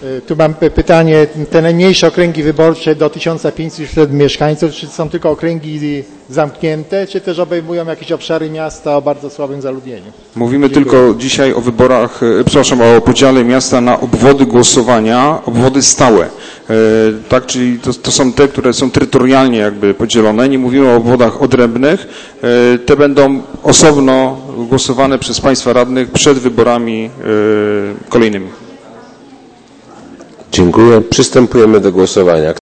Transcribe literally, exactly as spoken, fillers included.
Tu mam pytanie, te najmniejsze okręgi wyborcze do tysiąca pięciuset mieszkańców, czy są tylko okręgi zamknięte, czy też obejmują jakieś obszary miasta o bardzo słabym zaludnieniu? Mówimy Dziękuję. tylko dzisiaj o wyborach, przepraszam, o podziale miasta na obwody głosowania, obwody stałe. Tak, czyli to, to są te, które są terytorialnie jakby podzielone. Nie mówimy o obwodach odrębnych. Te będą osobno głosowane przez państwa radnych przed wyborami kolejnymi. Dziękuję. Przystępujemy do głosowania.